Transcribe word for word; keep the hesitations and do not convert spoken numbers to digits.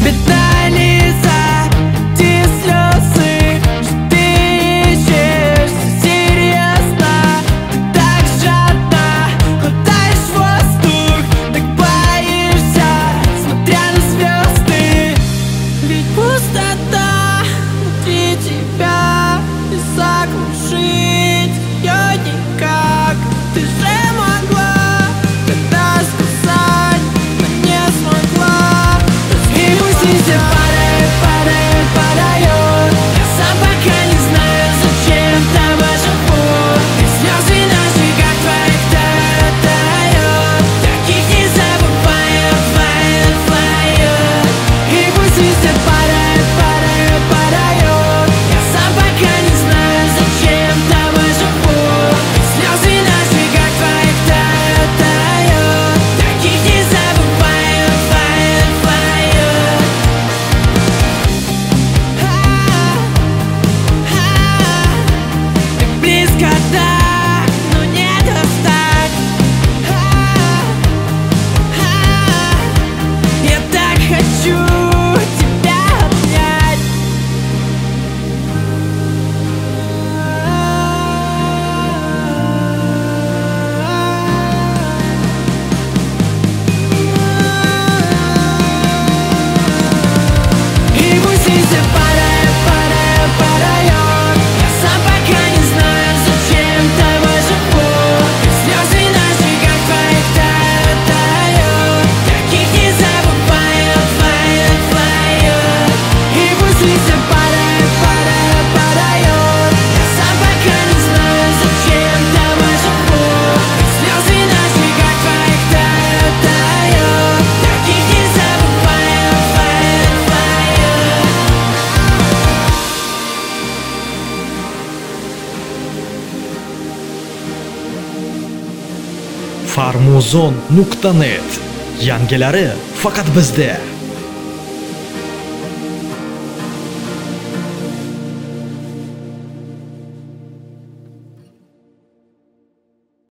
Бедная Лиза, те слезы, что ты ищешь, все серьезно. Ты так жадно глотаешь воздух, так боишься, смотря на звезды. Ведь пустота внутри тебя, и заглушить ее никак. Ты же могла тогда сказать, но не смогла. И пусть везде падает, падает, падает. Я сам пока не знаю, зачем тобой живу. И слезы на щеках твоих тают, тают. Таких не забывают, флают, флают. И пусть везде падает, падает, падает. Я сам пока не знаю, зачем тобой живу. И слезы на щеках твоих тают, тают. Таких не забывают, флают, флают. Так близко, да, но не достать. Я так хочу тебя обнять. И пусть везде падает, падает, падает. Я сам пока не знаю, зачем тобой живу. И слезы на щеках твоих тают, тают. Таких не забывают, флают, флают. И пусть везде падает, падает, падает. Я сам пока не знаю, зачем тобой живу. И слезы на щеках твоих тают, тают. Таких не забывают, флают, флают. farmuzon nuqta net yangilari faqat bizda.